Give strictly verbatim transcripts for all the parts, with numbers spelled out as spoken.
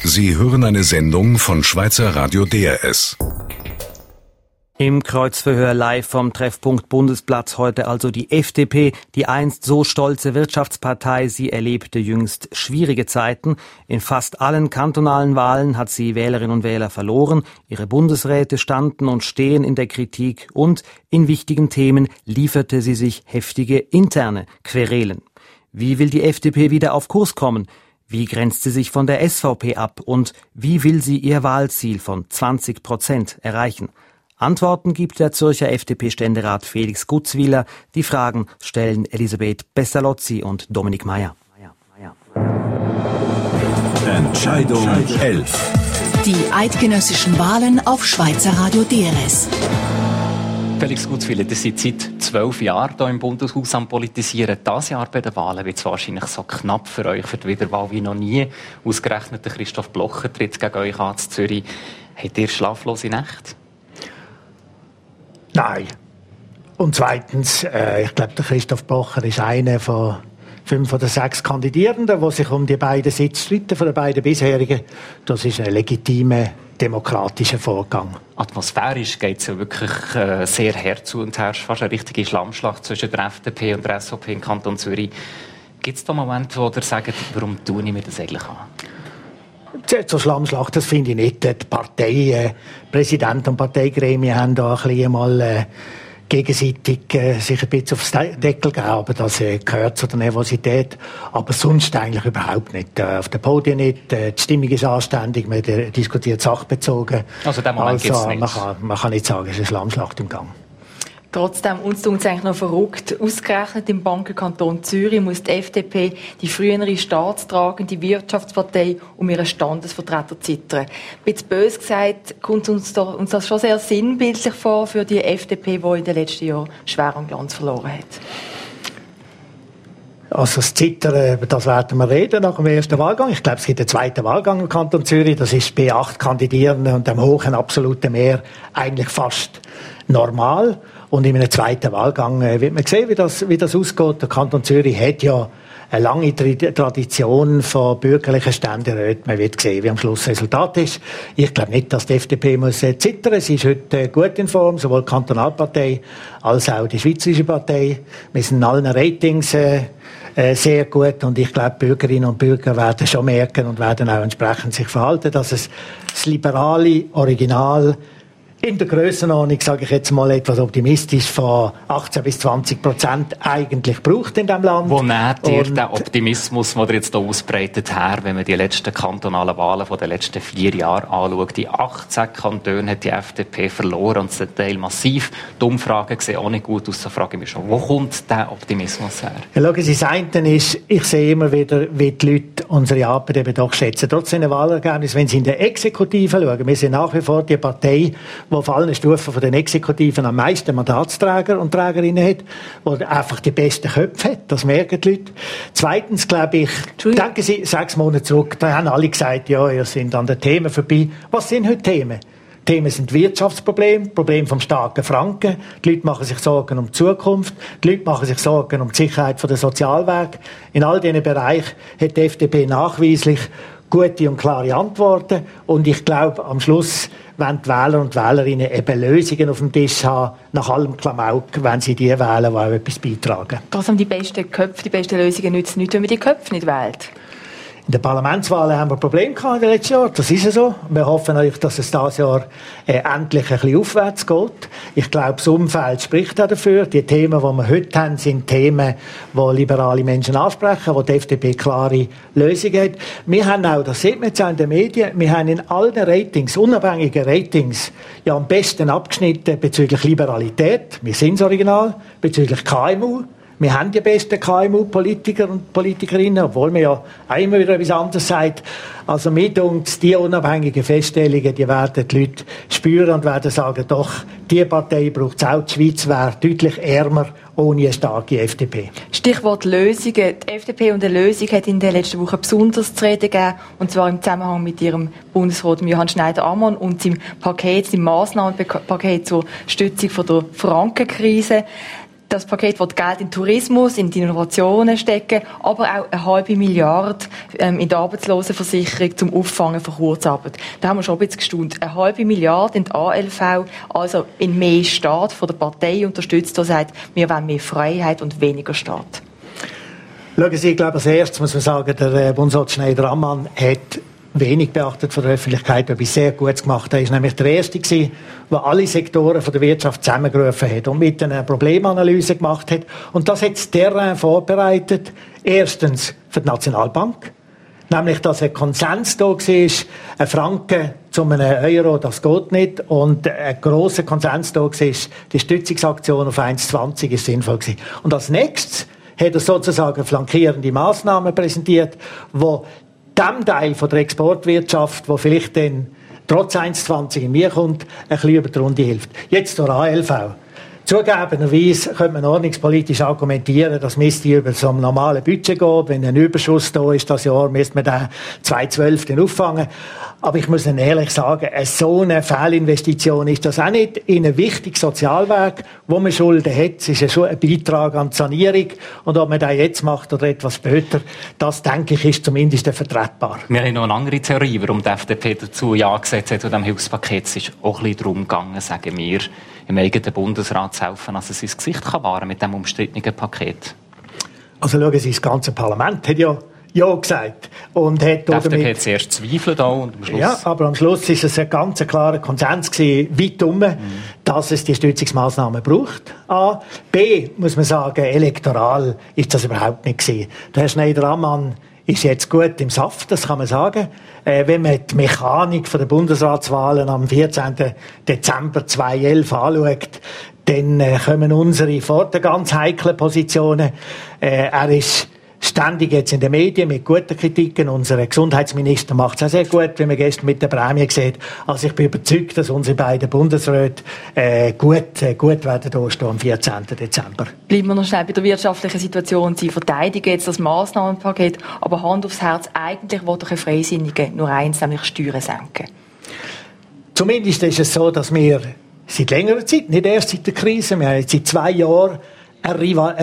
Sie hören eine Sendung von Schweizer Radio D R S. Im Kreuzverhör live vom Treffpunkt Bundesplatz heute also die F D P, die einst so stolze Wirtschaftspartei. Sie erlebte jüngst schwierige Zeiten. In fast allen kantonalen Wahlen hat sie Wählerinnen und Wähler verloren. Ihre Bundesräte standen und stehen in der Kritik und in wichtigen Themen lieferte sie sich heftige interne Querelen. Wie will die F D P wieder auf Kurs kommen? Wie grenzt sie sich von der S V P ab? Und wie will sie ihr Wahlziel von zwanzig Prozent erreichen? Antworten gibt der Zürcher F D P-Ständerat Felix Gutzwiller. Die Fragen stellen Elisabeth Pestalozzi und Dominik Meyer. Entscheidung elf. Die eidgenössischen Wahlen auf Schweizer Radio D R S. Felix Gutzwiller, ihr seid seit zwölf Jahren hier im Bundeshaus am Politisieren. Dieses Jahr bei den Wahlen wird es wahrscheinlich so knapp für euch für die Wiederwahl wie noch nie. Ausgerechnet der Christoph Blocher tritt gegen euch an in Zürich. Habt ihr schlaflose Nächte? Nein. Und zweitens, äh, ich glaube, der Christoph Blocher ist einer von fünf oder sechs Kandidierenden, die sich um die beiden Sitze streiten, von den beiden bisherigen. Das ist ein legitimer, demokratischer Vorgang. Atmosphärisch geht es ja wirklich äh, sehr her zu und her. Fast eine richtige Schlammschlacht zwischen der F D P und der S V P im Kanton Zürich. Gibt es da Momente, wo ihr sagt, warum tue ich mir das eigentlich an? Zur Schlammschlacht, das finde ich nicht. Die Partei, äh, Präsident und Parteigremien haben da ein bisschen mal äh, gegenseitig äh, sich ein bisschen aufs Deckel gegeben, aber das äh, gehört zu der Nervosität. Aber sonst eigentlich überhaupt nicht. Äh, auf den Podien nicht. Äh, die Stimmung ist anständig, man äh, diskutiert sachbezogen. Also den Moment also, gibt's nicht. Man kann, man kann nicht sagen, es ist eine Schlammschlacht im Gang. Trotzdem, uns tut es eigentlich noch verrückt. Ausgerechnet im Bankenkanton Zürich muss die F D P, die frühere staatstragende Wirtschaftspartei, um ihren Standesvertreter zittern. Ein bisschen böse gesagt, kommt uns, da, uns das schon sehr sinnbildlich vor für die F D P, die in den letzten Jahren schwer an Glanz verloren hat. Also das Zittern, über das werden wir reden nach dem ersten Wahlgang. Ich glaube, es gibt einen zweiten Wahlgang im Kanton Zürich. Das ist bei acht Kandidierenden und dem hohen absoluten Mehr eigentlich fast normal. Und in einem zweiten Wahlgang äh, wird man sehen, wie das, wie das ausgeht. Der Kanton Zürich hat ja eine lange Tradition von bürgerlichen Ständeräten. Man wird sehen, wie am Schluss das Resultat ist. Ich glaube nicht, dass die F D P muss äh, zittern. Sie ist heute äh, gut in Form, sowohl die Kantonalpartei als auch die Schweizerische Partei. Wir sind in allen Ratings äh, äh, sehr gut und ich glaube, Bürgerinnen und Bürger werden schon merken und werden auch entsprechend sich verhalten, dass es das liberale Original in der Grössenordnung, sage ich jetzt mal etwas optimistisch, von achtzehn bis zwanzig Prozent eigentlich braucht in diesem Land. Wo nehmt ihr den Optimismus, den ihr jetzt hier ausbreitet, her, wenn man die letzten kantonalen Wahlen von den letzten vier Jahren anschaut? Die achtzehn Kantone hat die F D P verloren und zum Teil massiv. Die Umfragen sehen auch nicht gut aus. Da frage ich mich schon, wo kommt der Optimismus her? Ja, schauen Sie, das eine ist, ich sehe immer wieder, wie die Leute unsere Arbeit eben doch schätzen. Trotz den Wahlergebnissen, wenn Sie in der Exekutive schauen, wir sind nach wie vor die Partei, die auf allen Stufen von den Exekutiven am meisten Mandatsträger und Trägerinnen hat, die einfach die besten Köpfe hat. Das merken die Leute. Zweitens, glaube ich, denken Sie sechs Monate zurück, da haben alle gesagt, ja, ihr sind an den Themen vorbei. Was sind heute Themen? Themen sind Wirtschaftsprobleme, Problem vom starken Franken. Die Leute machen sich Sorgen um die Zukunft. Die Leute machen sich Sorgen um die Sicherheit der Sozialwerke. In all diesen Bereichen hat die F D P nachweislich gute und klare Antworten. Und ich glaube, am Schluss wenn die Wähler und Wählerinnen eben Lösungen auf dem Tisch haben, nach allem Klamauk, wenn sie die wählen, die auch etwas beitragen. Trotzdem die besten Köpfe, die besten Lösungen nützen nichts, wenn man die Köpfe nicht wählt. In den Parlamentswahlen haben wir Probleme gehabt in den letzten Jahren. Das ist ja so. Wir hoffen natürlich, dass es dieses Jahr äh, endlich ein bisschen aufwärts geht. Ich glaube, das Umfeld spricht auch dafür. Die Themen, die wir heute haben, sind Themen, die liberale Menschen ansprechen, wo die F D P klare Lösungen hat. Wir haben auch, das sieht man jetzt auch in den Medien, wir haben in allen Ratings, unabhängigen Ratings, ja am besten abgeschnitten bezüglich Liberalität. Wir sind das Original. Bezüglich K M U. Wir haben die besten K M U-Politiker und Politikerinnen, obwohl man ja auch immer wieder etwas anderes sagt. Also mit uns, die unabhängigen Feststellungen, die werden die Leute spüren und werden sagen, doch, die Partei braucht es auch. Die Schweiz wäre deutlich ärmer ohne eine starke F D P. Stichwort Lösungen. Die F D P und eine Lösung hat in der letzten Woche besonders zu reden gegeben, und zwar im Zusammenhang mit ihrem Bundesrat Johann Schneider-Ammann und seinem Paket, seinem Massnahmenpaket zur Stützung von der Frankenkrise. Das Paket wird Geld in Tourismus, in die Innovationen stecken, aber auch eine halbe Milliarde ähm, in die Arbeitslosenversicherung zum Auffangen von Kurzarbeit. Da haben wir schon ein bisschen gestaunt. Eine halbe Milliarde in die A L V, also in mehr Staat von der Partei unterstützt, die sagt, wir wollen mehr Freiheit und weniger Staat. Schauen Sie, ich glaube, als erstes muss man sagen, der Bundesrat Schneider-Ammann hat wenig beachtet von der Öffentlichkeit, etwas sehr Gutes gemacht hat. Er war nämlich der Erste, der alle Sektoren der Wirtschaft zusammengerufen hat und mit einer Problemanalyse gemacht hat. Und das hat das Terrain vorbereitet. Erstens für die Nationalbank. Nämlich, dass ein Konsens da war, ein Franken zu einem Euro, das geht nicht. Und ein grosser Konsens da war, die Stützungsaktion auf eins Komma zwanzig ist sinnvoll gewesen. Und als nächstes hat er sozusagen flankierende Massnahmen präsentiert, die dem Teil von der Exportwirtschaft, wo vielleicht dann trotz eins Komma zwanzig in mir kommt, ein bisschen über die Runde hilft. Jetzt zur A L V. Zugegebenerweise könnte man ordnungspolitisch argumentieren, das müsste über so ein normales Budget gehen. Wenn ein Überschuss da ist das Jahr, müsste man den zweitausendzwölf dann auffangen. Aber ich muss Ihnen ehrlich sagen, so eine Fehlinvestition ist das auch nicht in einem wichtigen Sozialwerk, wo man Schulden hat. Es ist ja schon ein Beitrag an die Sanierung. Und ob man das jetzt macht oder etwas später, das, denke ich, ist zumindest vertretbar. Wir haben noch eine andere Theorie, warum die F D P dazu Ja gesagt hat zu diesem Hilfspaket. Es ist auch ein bisschen darum gegangen, sagen wir, im eigenen Bundesrat zu helfen, dass es sein Gesicht kann wahren mit diesem umstrittenen Paket. Also schauen Sie, das ganze Parlament hat ja Ja gesagt. Und hat die F D P damit hat zuerst zweifelt auch und am Schluss... Ja, aber am Schluss ist es ein ganz klarer Konsens gewesen, weit um, mhm. dass es die Stützungsmaßnahmen braucht. A. B. muss man sagen, elektoral ist das überhaupt nicht gewesen. Der Herr Schneider-Ammann ist jetzt gut im Saft, das kann man sagen. Äh, wenn man die Mechanik der Bundesratswahlen am vierzehnten Dezember zweitausendelf anschaut, dann äh, kommen unsere vor den ganz heiklen Positionen. Äh, er ist ständig jetzt in den Medien mit guten Kritiken. Unser Gesundheitsminister macht es auch sehr gut, wie man gestern mit der Prämie sieht. Also ich bin überzeugt, dass unsere beiden Bundesräte äh, gut, äh, gut werden durchstehen am vierzehnten Dezember. Bleiben wir noch schnell bei der wirtschaftlichen Situation. Sie verteidigen jetzt das Massnahmenpaket, aber Hand aufs Herz, eigentlich will doch ein Freisinniger nur eins, nämlich Steuern senken. Zumindest ist es so, dass wir seit längerer Zeit, nicht erst seit der Krise, wir haben jetzt seit zwei Jahren ein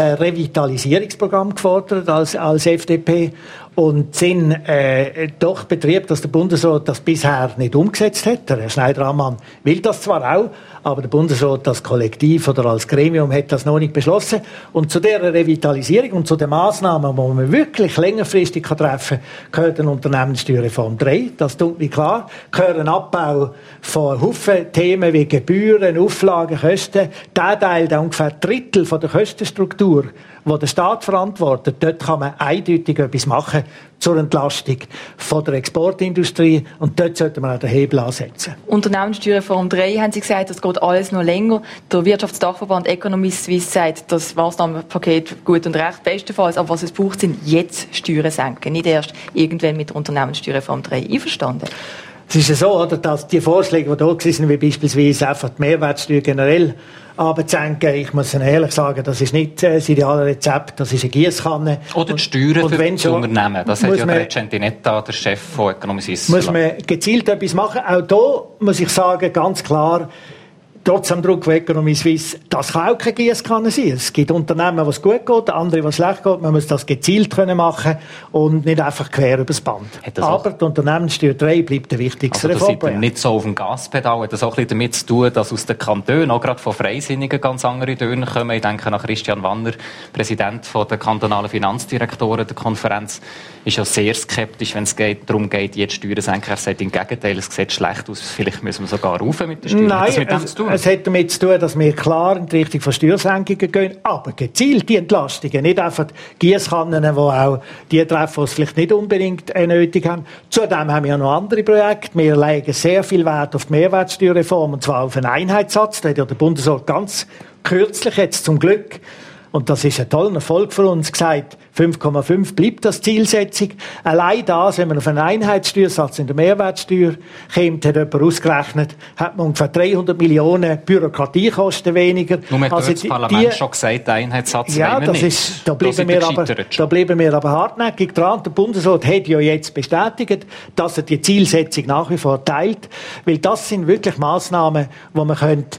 Revitalisierungsprogramm gefordert als, als F D P und sind äh, doch betrieben, dass der Bundesrat das bisher nicht umgesetzt hat. Der Herr Schneider-Ammann will das zwar auch, aber der Bundesrat als Kollektiv oder als Gremium hat das noch nicht beschlossen. Und zu dieser Revitalisierung und zu den Massnahmen, die man wirklich längerfristig treffen kann, gehört eine Unternehmenssteuerreform drei. Das tut mir klar. Gehört ein Abbau von Haufen Themen wie Gebühren, Auflagen, Kosten. Der Teil, der ungefähr ein Drittel von der Kostenstruktur, wo der Staat verantwortet, dort kann man eindeutig etwas machen zur Entlastung von der Exportindustrie und dort sollte man auch den Hebel ansetzen. Unternehmenssteuerreform drei, haben Sie gesagt, das geht alles noch länger. Der Wirtschaftsdachverband Economy Suisse sagt, das Massnahmenpaket gut und recht, bestenfalls, aber was es braucht, sind jetzt Steuern senken, nicht erst irgendwann mit der Unternehmenssteuerreform drei. Einverstanden? Es ist ja so, oder, dass die Vorschläge, die da sind, wie beispielsweise einfach die Mehrwertsteuer generell abzusenken, ich muss Ihnen ehrlich sagen, das ist nicht das ideale Rezept, das ist eine Giesskanne. Oder die Steuern für das Unternehmen, das hat ja der Centinetta, der Chef von Economy Suisse. Muss man gezielt etwas machen. Auch da muss ich sagen, ganz klar, trotz dem Druck von Economy Suisse, das kann auch keine Giesskanne sein. Es gibt Unternehmen, wo es gut geht, andere, wo es schlecht geht. Man muss das gezielt können machen und nicht einfach quer übers Band. Aber die Unternehmenssteuer drei bleibt der wichtigste also Reform. Das nicht so auf dem Gaspedal. Hat das auch ein bisschen damit zu tun, dass aus den Kantonen, auch gerade von Freisinnigen, ganz andere Töne kommen. Ich denke an Christian Wanner, Präsident von der kantonalen Finanzdirektoren der Konferenz, ist ja sehr skeptisch, wenn es geht, darum geht, jetzt Steuern senken. Er sagt im Gegenteil, es sieht schlecht aus. Vielleicht müssen wir sogar rauf mit den Steuern. Nein, hat das mit dem es, zu tun? Es hat damit zu tun, dass wir klar in die Richtung von Steuersenkungen gehen, aber gezielt die Entlastungen, nicht einfach Giesskannen, die auch die treffen, die es vielleicht nicht unbedingt nötig haben. Zudem haben wir noch andere Projekte. Wir legen sehr viel Wert auf die Mehrwertsteuerreform, und zwar auf einen Einheitssatz. Da hat ja der Bundesrat ganz kürzlich jetzt zum Glück, und das ist ein toller Erfolg für uns, gesagt, fünf Komma fünf bleibt das Zielsetzung. Allein das, wenn man auf einen Einheitssteuersatz in der Mehrwertsteuer kommt, hat jemand ausgerechnet, hat man ungefähr dreihundert Millionen Bürokratiekosten weniger. Nun hat also das Parlament die, schon gesagt, der Einheitssatz ja, das nicht. Ist, da bleiben, wir aber, da bleiben wir aber hartnäckig dran. Der Bundesrat hat ja jetzt bestätigt, dass er die Zielsetzung nach wie vor teilt, weil das sind wirklich Massnahmen, wo man könnte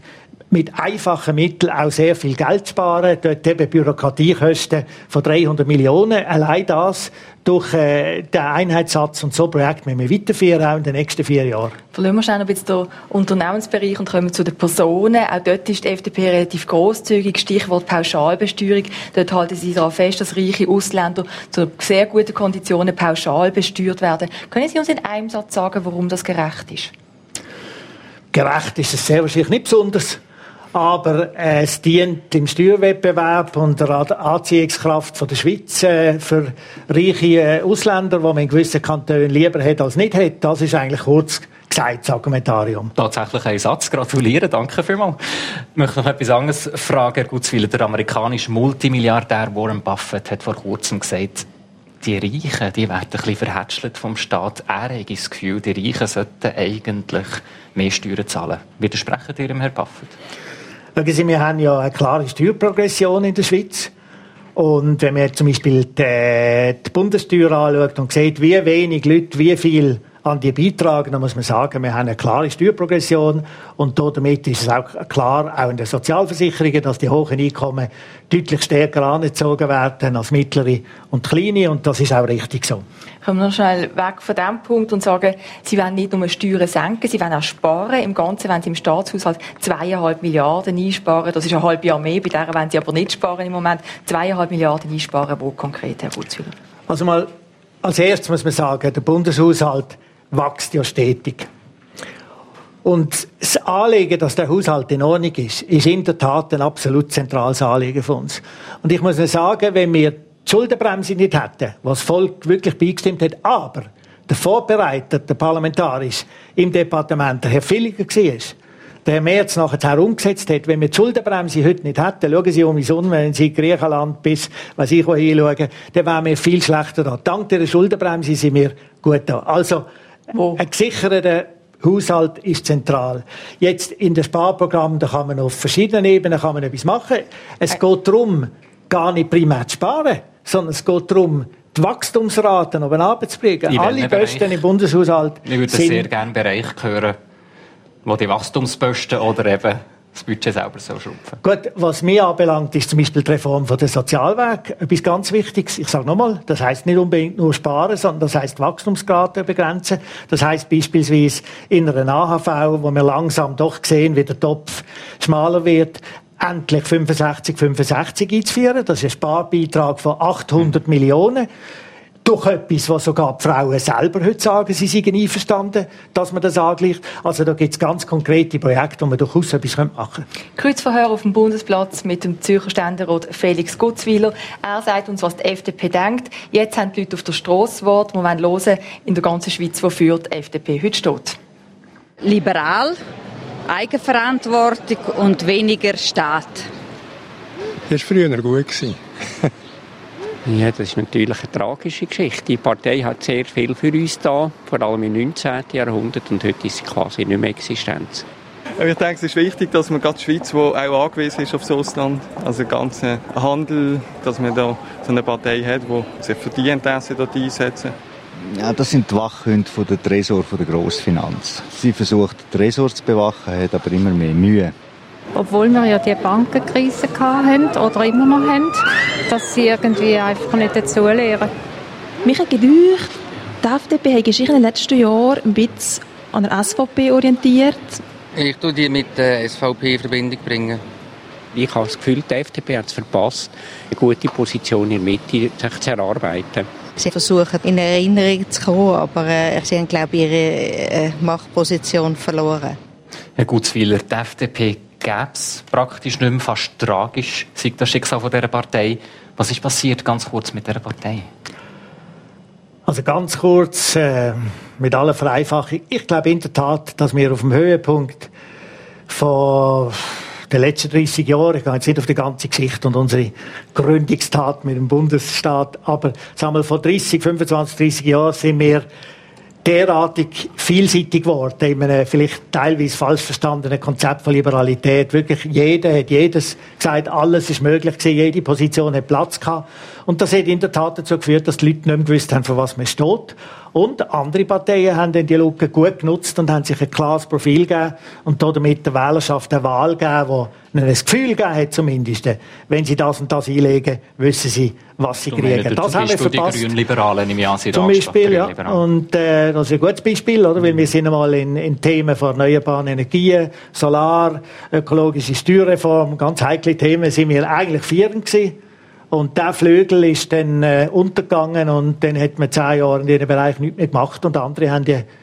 mit einfachen Mitteln auch sehr viel Geld sparen. Dort eben Bürokratiekosten von dreihundert Millionen. Allein das durch äh, den Einheitssatz und so Projekt müssen wir weiterführen, auch in den nächsten vier Jahren. Verlieren wir schnell noch ein bisschen den Unternehmensbereich und kommen zu den Personen. Auch dort ist die F D P relativ grosszügig. Stichwort Pauschalbesteuerung. Dort halten Sie daran fest, dass reiche Ausländer zu sehr guten Konditionen pauschal besteuert werden. Können Sie uns in einem Satz sagen, warum das gerecht ist? Gerecht ist es sehr wahrscheinlich nicht besonders. Aber äh, es dient im Steuerwettbewerb und der Anziehungskraft von der Schweiz äh, für reiche äh, Ausländer, die man in gewissen Kantonen lieber hat als nicht hat. Das ist eigentlich kurz gesagt, das Argumentarium. Tatsächlich ein Satz. Gratulieren, danke vielmals. Ich möchte noch etwas anderes fragen, Herr Gutzwiller. Der amerikanische Multimilliardär Warren Buffett hat vor kurzem gesagt, die Reichen, die werden ein bisschen verhätschelt vom Staat. Er hat das Gefühl, die Reichen sollten eigentlich mehr Steuern zahlen. Widersprechen Sie Ihrem Herrn Buffett? Schauen Sie, wir haben ja eine klare Steuerprogression in der Schweiz. Und wenn man zum Beispiel die, die Bundessteuer anschaut und sieht, wie wenig Leute wie viel an die beitragen, dann muss man sagen, wir haben eine klare Steuerprogression und damit ist es auch klar, auch in den Sozialversicherungen, dass die hohen Einkommen deutlich stärker angezogen werden als mittlere und kleine, und das ist auch richtig so. Kommen wir noch schnell weg von diesem Punkt und sagen, Sie wollen nicht nur Steuern senken, Sie wollen auch sparen. Im Ganzen wollen Sie im Staatshaushalt zweieinhalb Milliarden einsparen. Das ist ein halbes Jahr mehr, bei der wollen Sie aber nicht sparen im Moment. zweieinhalb Milliarden einsparen, wo konkret, Herr Gutzwiller? Also mal, als erstes muss man sagen, der Bundeshaushalt wächst ja stetig. Und das Anliegen, dass der Haushalt in Ordnung ist, ist in der Tat ein absolut zentrales Anliegen von uns. Und ich muss Ihnen sagen, wenn wir die Schuldenbremse nicht hätten, was das Volk wirklich beigestimmt hat, aber der Vorbereiter, der Parlamentarisch im Departement, der Herr Villiger war, der Herr Merz nachher umgesetzt hat, wenn wir die Schuldenbremse heute nicht hätten, schauen Sie um mich um, wenn Sie in Griechenland bis, was ich wohin schauen, dann wären wir viel schlechter da. Dank dieser Schuldenbremse sind wir gut da. Also, Wo? ein gesicherter Haushalt ist zentral. Jetzt in den Sparprogrammen, da kann man auf verschiedenen Ebenen kann man etwas machen. Es geht darum, gar nicht primär zu sparen, sondern es geht darum, die Wachstumsraten oben runterzubringen. Alle Posten im Bundeshaushalt Ich würde sind sehr gerne Bereich hören, wo die Wachstumsposten oder eben das Budget selber so schrumpfen. Gut, was mich anbelangt, ist zum Beispiel die Reform von der Sozialwerk etwas ganz Wichtiges. Ich sage nochmal, das heisst nicht unbedingt nur sparen, sondern das heisst Wachstumsgrade begrenzen. Das heisst beispielsweise in einer A H V, wo wir langsam doch sehen, wie der Topf schmaler wird, endlich fünfundsechzig fünfundsechzig einzuführen. Das ist ein Sparbeitrag von achthundert mhm. Millionen. Durch etwas, was sogar die Frauen selber heute sagen, sie seien einverstanden, dass man das angleicht. Also da gibt es ganz konkrete Projekte, wo man durchaus etwas machen können. Kreuzverhör auf dem Bundesplatz mit dem Zürcher Ständerat Felix Gutzwiller. Er sagt uns, was die F D P denkt. Jetzt haben die Leute auf der Strasse Wort. Wir wollen hören in der ganzen Schweiz, wofür die F D P heute steht. Liberal, Eigenverantwortung und weniger Staat. Das war früher gut. Ja, das ist natürlich eine tragische Geschichte. Die Partei hat sehr viel für uns da, vor allem im neunzehnten Jahrhundert, und heute ist sie quasi nicht mehr existent. Ich denke, es ist wichtig, dass man gerade die Schweiz, die auch angewiesen ist auf das Ausland, also den ganzen Handel, dass man da so eine Partei hat, die sich für die Interessen dort einsetzen. Ja, das sind die Wachhunde von der Tresor, von der Grossfinanz. Sie versucht, den Tresor zu bewachen, hat aber immer mehr Mühe. Obwohl wir ja die Bankenkrise hatten oder immer noch haben, dass sie irgendwie einfach nicht dazulernen. Mich hat gedacht, die F D P hat sich in den letzten Jahren ein bisschen an der S V P orientiert. Ich tue die mit der S V P in Verbindung bringen. Ich habe das Gefühl, die F D P hat es verpasst, eine gute Position in der Mitte sich zu erarbeiten. Sie versuchen, in Erinnerung zu kommen, aber äh, sie haben, glaube ich, ihre äh, Machtposition verloren. Herr Gutzwiller, die F D P gäbe es praktisch nicht mehr, fast tragisch, sei das Schicksal von dieser Partei. Was ist passiert, ganz kurz, mit dieser Partei? Also ganz kurz, äh, mit aller Vereinfachung. Ich glaube in der Tat, dass wir auf dem Höhepunkt von den letzten dreissig Jahren, ich gehe jetzt nicht auf die ganze Geschichte und unsere Gründungstat mit dem Bundesstaat, aber sagen wir, vor dreissig, fünfundzwanzig, dreissig Jahren sind wir derartig vielseitig geworden, in einem vielleicht teilweise falsch verstandenen Konzept von Liberalität. Wirklich jeder hat jedes gesagt, alles ist möglich gewesen, jede Position hat Platz gehabt. Und das hat in der Tat dazu geführt, dass die Leute nicht mehr gewusst haben, für was man steht. Und andere Parteien haben dann die Lücke gut genutzt und haben sich ein klares Profil gegeben und damit der Wählerschaft eine Wahl gegeben, die ihnen das Gefühl gegeben hat, zumindest, wenn sie das und das einlegen, wissen sie, was sie du kriegen. Meinst, das haben wir verpasst. Die Grünliberalen im Jahr sind Zum Beispiel, ja. Und äh, das ist ein gutes Beispiel, oder? Weil wir sind einmal in, in Themen von erneuerbaren Energien, Solar, ökologische Steuerreform, ganz heikle Themen, sind wir eigentlich führend gewesen. Und der Flügel ist dann äh, untergegangen und dann hat man zehn Jahre in diesem Bereich nichts mehr gemacht und andere haben die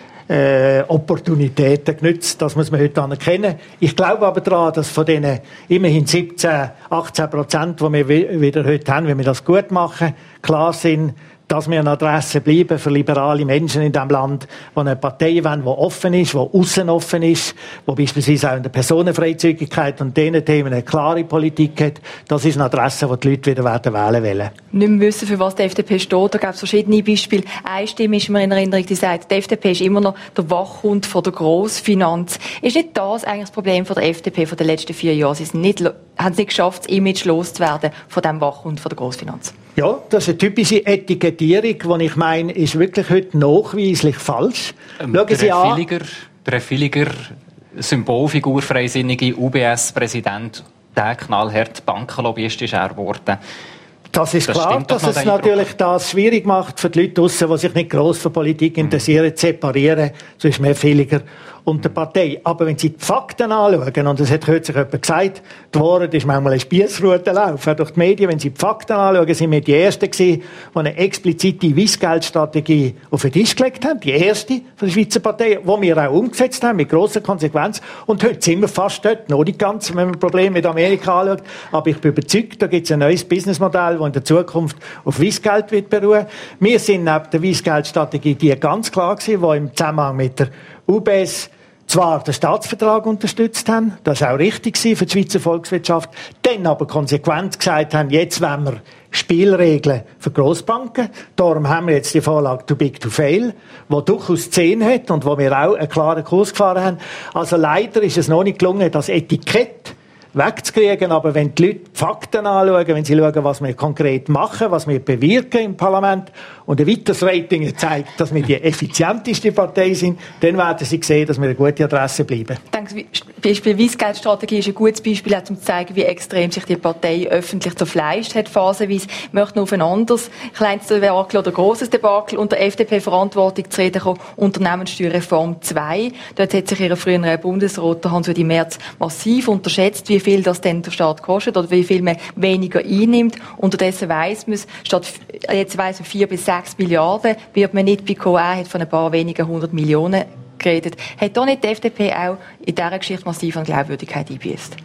äh, Opportunitäten genutzt. Das muss man heute anerkennen. Ich glaube aber daran, dass von diesen immerhin siebzehn, achtzehn Prozent, die wir wieder heute haben, wenn wir das gut machen, klar sind, dass wir eine Adresse bleiben für liberale Menschen in diesem Land, die eine Partei wollen, die offen ist, die aussen offen ist, die beispielsweise auch in der Personenfreizügigkeit und diesen Themen eine klare Politik hat. Das ist eine Adresse, die die Leute wieder werden wählen wollen. Nicht mehr wissen, für was die F D P steht. Da gibt es verschiedene Beispiele. Eine Stimme ist mir in Erinnerung, die sagt, die F D P ist immer noch der Wachhund von der Grossfinanz. Ist nicht das eigentlich das Problem von der F D P von den letzten vier Jahren? Sie sind nicht, haben es nicht geschafft, das Image loszuwerden von diesem Wachhund von der Grossfinanz. Ja, das ist eine typische Etikettierung, die ich meine, ist wirklich heute nachweislich falsch. Ähm, Schauen Sie an. Villiger, der Villiger, Symbolfigur, freisinnige U B S-Präsident, der knallhart Bankenlobbyist ist er geworden. Das ist das klar, dass es natürlich das schwierig macht für die Leute draussen, die sich nicht gross für Politik interessieren, mhm. zu separieren zwischen mehr Villiger und der Partei. Aber wenn Sie die Fakten anschauen, und das hat kürzlich jemand gesagt, die Wahrheit ist manchmal ein Spiessrutenlauf durch die Medien. Wenn Sie die Fakten anschauen, sind wir die Ersten gewesen, die eine explizite Weissgeldstrategie auf den Tisch gelegt haben. Die erste von der Schweizer Partei, die wir auch umgesetzt haben, mit grosser Konsequenz. Und heute sind wir fast dort, noch nicht ganz, wenn man ein Problem mit Amerika anschaut. Aber ich bin überzeugt, da gibt es ein neues Businessmodell, das in der Zukunft auf Weissgeld wird beruhen. Wir sind neben der Weissgeldstrategie die ganz klar gewesen, die im Zusammenhang mit der U B S zwar den Staatsvertrag unterstützt haben, das war auch richtig für die Schweizer Volkswirtschaft, dann aber konsequent gesagt haben, jetzt wollen wir Spielregeln für Grossbanken. Darum haben wir jetzt die Vorlage Too Big to Fail, die durchaus zehn hat und wo wir auch einen klaren Kurs gefahren haben. Also leider ist es noch nicht gelungen, das Etikett wegzukriegen, aber wenn die Leute die Fakten anschauen, wenn sie schauen, was wir konkret machen, was wir bewirken im Parlament und ein weiteres Rating zeigt, dass wir die effizienteste Partei sind, dann werden sie sehen, dass wir eine gute Adresse bleiben. Ich denke, das Beispiel Weissgeldstrategie ist ein gutes Beispiel, um zu zeigen, wie extrem sich die Partei öffentlich zerfleischt hat, phasenweise. Ich möchte noch auf ein anderes kleines Debakel oder grosses Debakel unter F D P-Verantwortung zu reden kommen, Unternehmenssteuerreform zwei. Dort hat sich ihr früherer Bundesrat, Hans-Rudi Merz, massiv unterschätzt, wie viel das denn der Staat kostet oder wie viel man weniger einnimmt. Unterdessen weiss man es, statt jetzt weiss man vier bis sechs Milliarden, wird man nicht bei Q A hat von ein paar wenigen hundert Millionen geredet. Hat da nicht die F D P auch in dieser Geschichte massiv an Glaubwürdigkeit eingebüßt?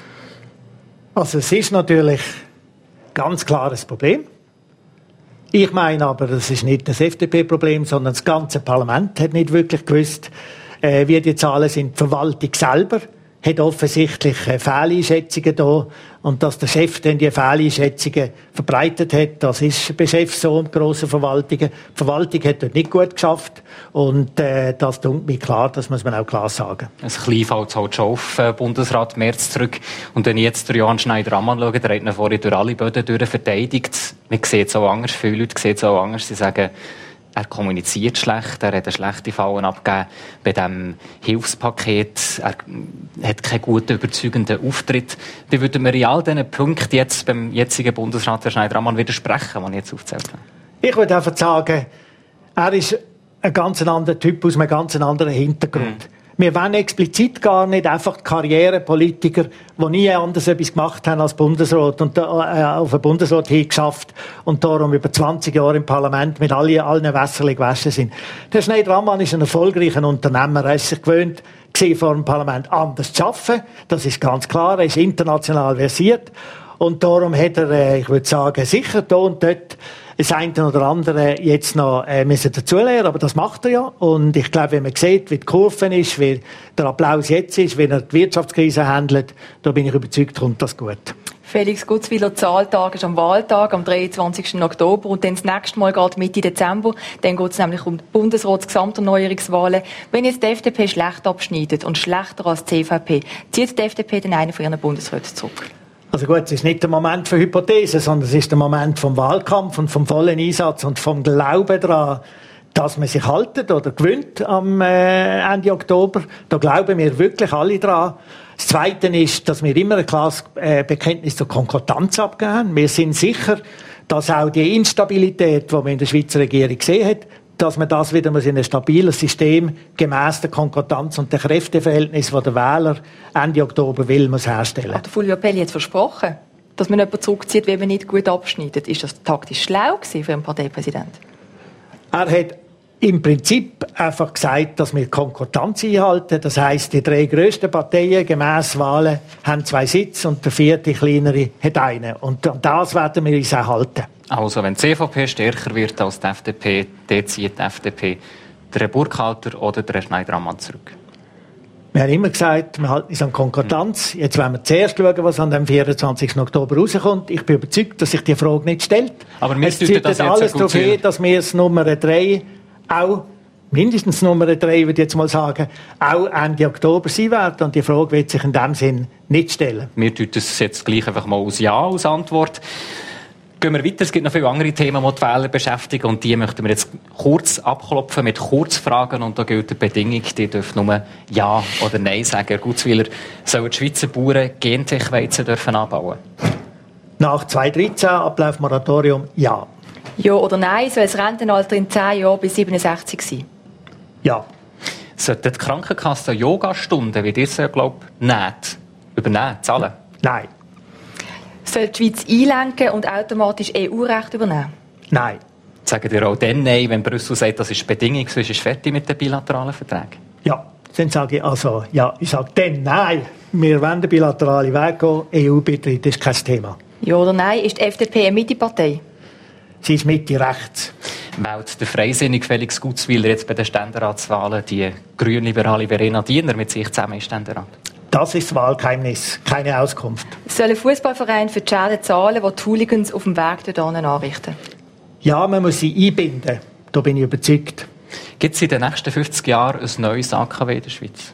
Also es ist natürlich ganz klar ein Problem. Ich meine aber, das ist nicht das F D P-Problem, sondern das ganze Parlament hat nicht wirklich gewusst, äh, wie die Zahlen sind. Die Verwaltung selber hat offensichtlich Fehleinschätzungen da. Und dass der Chef dann die Fehleinschätzungen verbreitet hat, das ist bei Chefs so und grossen Verwaltungen. Die Verwaltung hat dort nicht gut geschafft. Und äh, das tut mir klar, das muss man auch klar sagen. Ein klein fällt halt schon auf äh, Bundesrat Merz zurück. Und wenn ich jetzt den Johann Schneider-Ammann schaue, der hat ihn vorhin durch alle Böden durch verteidigt. Man sieht es auch anders, viele Leute sehen es auch anders. Sie sagen, er kommuniziert schlecht, er hat eine schlechte Fallen abgegeben bei diesem Hilfspaket, er hat keinen guten, überzeugenden Auftritt. Wie würden wir in all diesen Punkten jetzt beim jetzigen Bundesrat Herr Schneider-Ammann widersprechen, den ich jetzt aufgezählt habe? Ich würde einfach sagen, er ist ein ganz anderer Typ aus einem ganz anderen Hintergrund. Mhm. Wir wollen explizit gar nicht einfach Karrierepolitiker, die nie anders etwas gemacht haben als Bundesrat und äh, auf den Bundesrat hingeschafft und darum über zwanzig Jahre im Parlament mit allen, allen Wässerchen gewaschen sind. Der Schneider-Ammann ist ein erfolgreicher Unternehmer. Er ist sich gewöhnt, vor dem Parlament anders zu arbeiten. Das ist ganz klar. Er ist international versiert. Und darum hat er, äh, ich würde sagen, sicher da und dort das eine oder andere jetzt noch äh, müssen dazulernen, aber das macht er ja. Und ich glaube, wenn man sieht, wie die Kurve ist, wie der Applaus jetzt ist, wie er die Wirtschaftskrise handelt, da bin ich überzeugt, kommt das gut. Felix Gutzwiller, Zahltag ist am Wahltag, am dreiundzwanzigsten Oktober und dann das nächste Mal geht Mitte Dezember. Dann geht es nämlich um die Bundesratsgesamterneuerungswahlen. Wenn jetzt die F D P schlecht abschneidet und schlechter als die C V P, zieht die F D P dann einen von ihren Bundesräten zurück? Also gut, es ist nicht der Moment für Hypothesen, sondern es ist der Moment vom Wahlkampf und vom vollen Einsatz und vom Glauben daran, dass man sich haltet oder gewinnt am äh, Ende Oktober. Da glauben wir wirklich alle dran. Das Zweite ist, dass wir immer ein klares äh, Bekenntnis zur Konkordanz abgeben. Wir sind sicher, dass auch die Instabilität, die man in der Schweizer Regierung gesehen hat, dass man das wieder in ein stabiles System gemäss der Konkordanz und der Kräfteverhältnis, die der Wähler Ende Oktober will, muss herstellen. Aber Fulvio Pelli hat versprochen, dass man jemanden zurückzieht, wenn man nicht gut abschneidet. Ist das taktisch schlau gewesen für einen Parteipräsidenten? Er hat im Prinzip einfach gesagt, dass wir Konkordanz einhalten. Das heisst, die drei grössten Parteien gemäss Wahlen haben zwei Sitze und der vierte kleinere hat einen. Und an das werden wir uns auch halten. Also wenn die C V P stärker wird als die F D P, dann zieht die F D P den Burkhalter oder den Schneider-Ammann zurück. Wir haben immer gesagt, wir halten uns an Konkordanz. Jetzt wollen wir zuerst schauen, was an dem vierundzwanzigsten Oktober rauskommt. Ich bin überzeugt, dass sich die Frage nicht stellt. Aber wir es deutet alles darauf hin, dass wir das Nummer drei auch, mindestens Nummer drei, würde ich jetzt mal sagen, auch Ende Oktober sein werden. Und die Frage wird sich in dem Sinn nicht stellen. Wir deuten es jetzt gleich einfach mal aus Ja, als Antwort. Gehen wir weiter. Es gibt noch viele andere Themen, die die Wähler beschäftigen. Und die möchten wir jetzt kurz abklopfen mit Kurzfragen. Und da gilt die Bedingung, die dürfen nur Ja oder Nein sagen. Herr Gutzwiller, sollen die Schweizer Bauern Gentech-Weizen dürfen anbauen? Nach zweitausenddreizehn Ablaufmoratorium Ja. Ja oder nein, soll das Rentenalter in zehn Jahren bis siebenundsechzig sein? Ja. Sollte die Krankenkasse Yogastunden, wie das ja glaubt, nicht übernehmen, zahlen? Nein. Soll die Schweiz einlenken und automatisch E U-Recht übernehmen? Nein. Sagen ihr auch dann Nein, wenn Brüssel sagt, das ist Bedingung, sonst ist fertig mit den bilateralen Verträgen? Ja. Dann sage ich also, ja, ich sage dann Nein. Wir wollen den bilateralen Weg gehen. E U-Beitritt ist kein Thema. Ja oder nein, ist die F D P eine Mittepartei? Sie ist Mitte rechts. Wählt der Freisinnige Felix Gutzwiller jetzt bei den Ständeratswahlen die grünliberale Verena Diener mit sich zusammen im Ständerat? Das ist das Wahlgeheimnis, keine Auskunft. Soll ein Fußballverein für die Schäden zahlen, die die Hooligans auf dem Weg dorthin anrichten? Ja, man muss sie einbinden. Da bin ich überzeugt. Gibt es in den nächsten fünfzig Jahren ein neues A K W in der Schweiz?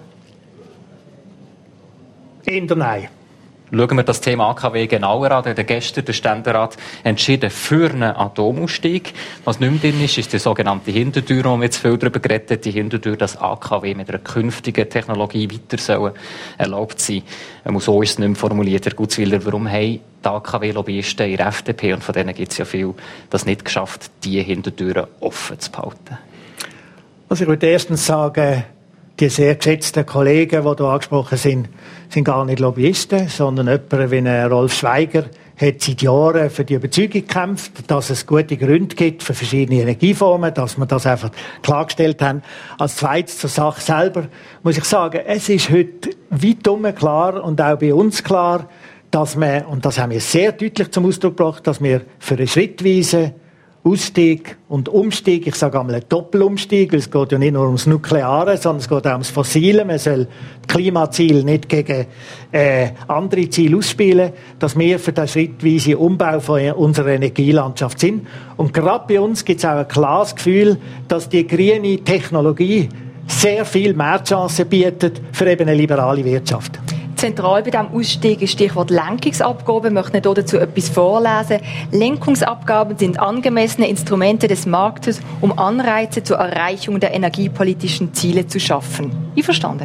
In der Nein. Schauen wir das Thema A K W genauer an. Der gestern der Ständerat entschieden für einen Atomausstieg. Was nicht mehr drin ist, ist die sogenannte Hintertür, wo wir jetzt viel darüber geredet haben. Die Hintertür, dass A K W mit einer künftigen Technologie weiter sollen erlaubt sein. So ist es nicht mehr formuliert, Herr Gutzwiller. Warum haben die A K W-Lobbyisten in der F D P, und von denen gibt es ja viel, das nicht geschafft, diese Hintertüren offen zu behalten? Also ich würde erstens sagen, die sehr geschätzten Kollegen, die hier angesprochen sind, sind gar nicht Lobbyisten, sondern jemand wie Rolf Schweiger hat seit Jahren für die Überzeugung gekämpft, dass es gute Gründe gibt für verschiedene Energieformen, dass wir das einfach klargestellt haben. Als Zweites zur Sache selber muss ich sagen, es ist heute weitum klar und auch bei uns klar, dass wir, und das haben wir sehr deutlich zum Ausdruck gebracht, dass wir für eine schrittweise Ausstieg und Umstieg, ich sage einmal einen Doppelumstieg, weil es geht ja nicht nur ums Nukleare, sondern es geht auch ums Fossile. Man soll das Klimaziel nicht gegen äh, andere Ziele ausspielen, dass wir für den schrittweisen Umbau von unserer Energielandschaft sind. Und gerade bei uns gibt es auch ein klares Gefühl, dass die grüne Technologie sehr viel Mehrchancen bietet für eben eine liberale Wirtschaft. Zentral bei diesem Ausstieg ist Stichwort Lenkungsabgaben. Ich möchte Ihnen dazu etwas vorlesen. Lenkungsabgaben sind angemessene Instrumente des Marktes, um Anreize zur Erreichung der energiepolitischen Ziele zu schaffen. Einverstanden?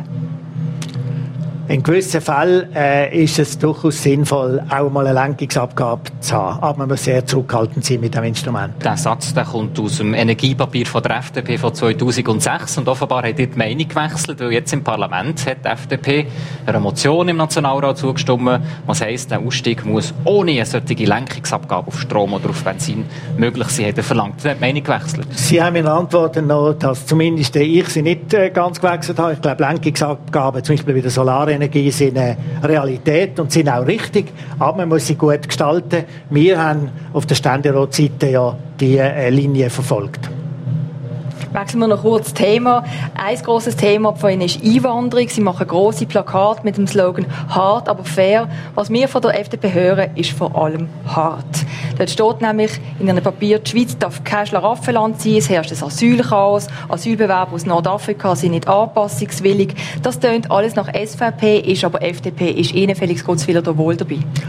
In gewissen Fällen äh, ist es durchaus sinnvoll, auch mal eine Lenkungsabgabe zu haben. Aber man muss sehr zurückhaltend sein mit dem Instrument. Der Satz der kommt aus dem Energiepapier von der F D P von zweitausendsechs. Und offenbar hat die Meinung gewechselt, weil jetzt im Parlament hat die F D P einer Motion im Nationalrat zugestimmt, was heisst, der Ausstieg muss ohne eine solche Lenkungsabgabe auf Strom oder auf Benzin möglich sein, hat er verlangt. Sie hat die Meinung gewechselt. Sie haben in Antworten noch, dass zumindest ich sie nicht äh, ganz gewechselt habe. Ich glaube, Lenkungsabgaben, zum Beispiel bei der Solarenergie, sind eine Realität und sind auch richtig, aber man muss sie gut gestalten. Wir haben auf der Ständeratseite ja die äh, Linie verfolgt. Wechseln wir noch kurz das Thema. Ein grosses Thema von Ihnen ist Einwanderung. Sie machen grosse Plakate mit dem Slogan «Hart, aber fair». Was wir von der F D P hören, ist vor allem hart. Dort steht nämlich in einem Papier, die Schweiz darf kein Schlaraffenland sein, es herrscht ein Asylchaos, Asylbewerber aus Nordafrika sind nicht anpassungswillig. Das tönt alles nach S V P, ist aber F D P. Ist Ihnen, Felix Gutzwiller, da wohl dabei?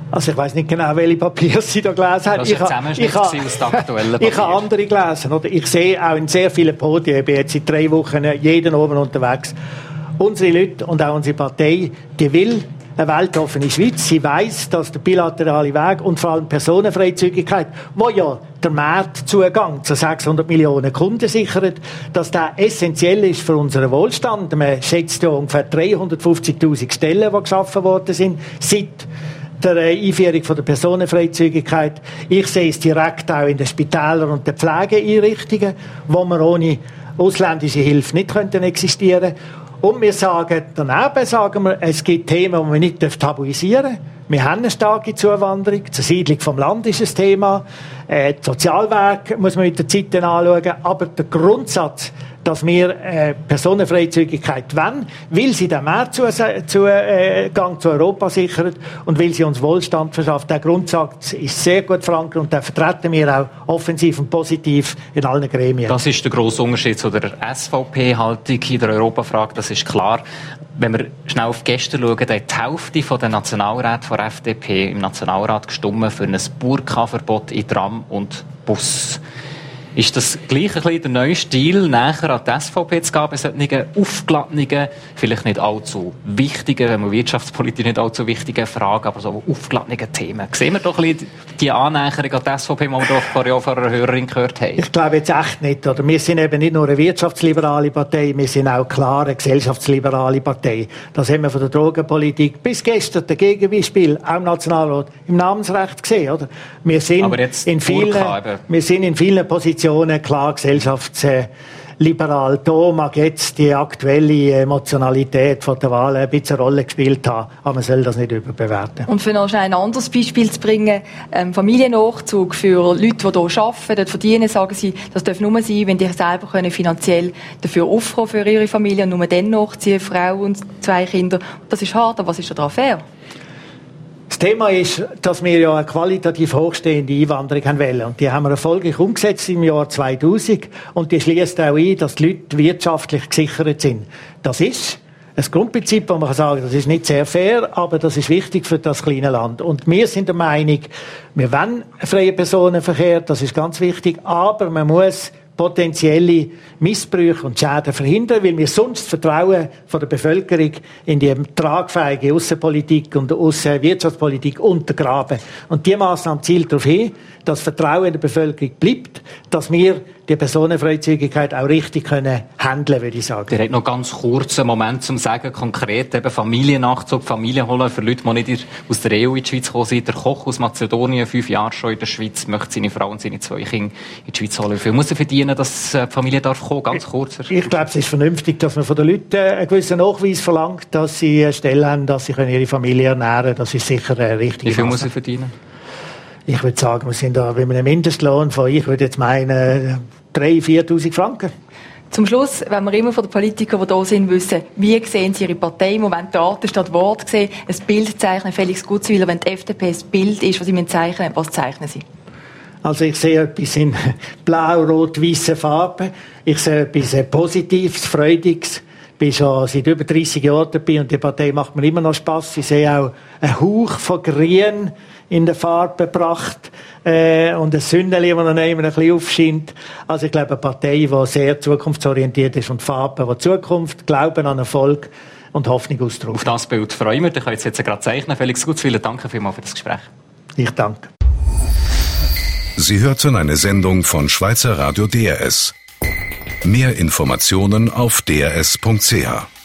Also ich weiss nicht genau, welche Papiere Sie da gelesen haben. Das ich war ein Zusammenschnitt ich aus den aktuellen Papieren. Ich habe andere gelesen. Oder? Ich sehe auch in sehr vielen Podien, ich bin jetzt seit drei Wochen jeden oben unterwegs, unsere Leute und auch unsere Partei, die will eine weltoffene Schweiz. Sie weiss, dass der bilaterale Weg und vor allem Personenfreizügigkeit, wo ja der Marktzugang zu sechshundert Millionen Kunden sichert, dass das essentiell ist für unseren Wohlstand. Man schätzt ja ungefähr dreihundertfünfzigtausend Stellen, die geschaffen worden sind, seit der Einführung von der Personenfreizügigkeit. Ich sehe es direkt auch in den Spitälern und den Pflegeeinrichtungen, wo wir ohne ausländische Hilfe nicht könnten existieren. Und wir sagen, daneben sagen wir, es gibt Themen, die wir nicht tabuisieren dürfen. Wir haben eine starke Zuwanderung. Die Zersiedlung vom Land ist ein Thema. Äh, die Sozialwerke muss man mit der Zeit anschauen. Aber der Grundsatz, dass wir äh, Personenfreizügigkeit wollen, weil sie den Mehrzugang zu, äh, zu Europa sichert und weil sie uns Wohlstand verschafft. Der Grundsatz ist sehr gut verankert und den vertreten wir auch offensiv und positiv in allen Gremien. Das ist der grosse Unterschied zu der S V P-Haltung in der Europafrage, das ist klar. Wenn wir schnell auf die Gäste schauen, dann hat die Hälfte der Nationalräte der F D P im Nationalrat gestimmt für ein Burka-Verbot in Tram und Bus. Ist das gleich ein bisschen der neue Stil, näher an die S V P zu gehen, bei solchen aufgeladenen, vielleicht nicht allzu wichtigen, wenn man wirtschaftspolitisch nicht allzu wichtigen Fragen, aber so aufgeladenen Themen? Sehen wir doch ein bisschen die Annäherung an die S V P, die wir doch vor Jahren von einer Hörerin gehört haben? Ich glaube jetzt echt nicht. Oder? Wir sind eben nicht nur eine wirtschaftsliberale Partei, wir sind auch klar eine gesellschaftsliberale Partei. Das haben wir von der Drogenpolitik bis gestern der Gegenbeispiel, auch im Nationalrat, im Namensrecht gesehen. Oder? Wir sind aber jetzt in vielen, wir sind in vielen Positionen klar gesellschaftsliberal. Da mag jetzt die aktuelle Emotionalität von der Wahl ein bisschen eine Rolle gespielt haben, aber man soll das nicht überbewerten. Und für noch ein anderes Beispiel zu bringen, ähm, Familiennachzug für Leute, die hier arbeiten, dort verdienen, sagen sie, das darf nur sein, wenn die selber können finanziell dafür aufkommen für ihre Familie und nur dann nachziehen, Frau und zwei Kinder. Das ist hart, aber was ist daran fair? Das Thema ist, dass wir ja eine qualitativ hochstehende Einwanderung haben wollen. Und die haben wir erfolgreich umgesetzt im Jahr zweitausend. Und die schließt auch ein, dass die Leute wirtschaftlich gesichert sind. Das ist ein Grundprinzip, wo man sagen kann, das ist nicht sehr fair, aber das ist wichtig für das kleine Land. Und wir sind der Meinung, wir wollen freien Personenverkehr, das ist ganz wichtig, aber man muss potenzielle Missbrüche und Schäden verhindern, weil wir sonst das Vertrauen von der Bevölkerung in die tragfähige Aussenpolitik und Aussenwirtschaftspolitik untergraben. Und diese Massnahme zielt darauf hin, dass Vertrauen in der Bevölkerung bleibt, dass wir die Personenfreizügigkeit auch richtig können handeln, würde ich sagen. Ihr habt noch ganz kurz einen Moment zum Sagen, konkret eben Familiennachzug, Familien holen für Leute, die nicht aus der E U in die Schweiz gekommen sind. Der Koch aus Mazedonien, fünf Jahre schon in der Schweiz, möchte seine Frau und seine zwei Kinder in die Schweiz holen. Wie viel muss er verdienen, dass die Familie darf kommen? Ganz kurz. Ich, ich glaube, es ist vernünftig, dass man von den Leuten einen gewissen Nachweis verlangt, dass sie eine Stelle haben, dass sie ihre Familie ernähren können. Das ist sicher richtig. Wie viel muss er verdienen? Ich würde sagen, wir sind da bei einem Mindestlohn von, ich würde jetzt meinen, dreitausend, viertausend Franken. Zum Schluss, wenn wir immer von den Politikern, die hier sind, wissen, wie sehen sie ihre Partei im Moment Daten statt Wort sehen, ein Bild zeichnen, Felix Gutzwiller, wenn die F D P ein Bild ist, was sie zeichnen, was zeichnen sie? Also ich sehe etwas in blau-rot-weißen Farben. Ich sehe etwas Positives, Freudiges. Ich bin schon seit über dreissig Jahren dabei und die Partei macht mir immer noch Spass. Ich sehe auch einen Hauch von Grün in der Farbe gebracht äh, und ein Sündeli, das noch ein bisschen aufscheint. Also ich glaube, eine Partei, die sehr zukunftsorientiert ist und Farben, die Zukunft, Glauben an Erfolg und Hoffnung ausdrücken. Auf das Bild freuen wir. Ich kann jetzt, jetzt gerade zeichnen. Felix Gutzwiller, danke vielmals für das Gespräch. Ich danke. Sie hörten eine Sendung von Schweizer Radio D R S. Mehr Informationen auf d r s punkt c h.